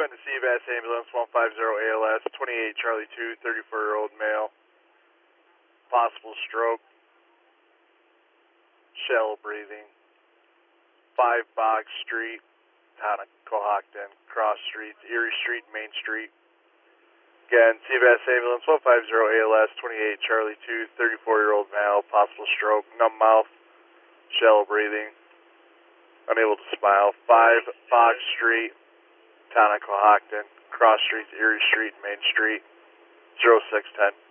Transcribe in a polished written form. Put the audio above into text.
Quinn to CVAS ambulance 150 ALS, 28 Charlie 2, 34-year-old male. Possible stroke. Shallow breathing. 5 Boggs Street, town of Cohocton. Cross Streets, Erie Street, Main Street. Again, CVAS ambulance 150 ALS, 28 Charlie 2, 34-year-old male. Possible stroke. Numb mouth. Shallow breathing. Unable to smile. 5 Boggs Street, town of Cohocton. Cross Streets, Erie Street, Main Street. 0610.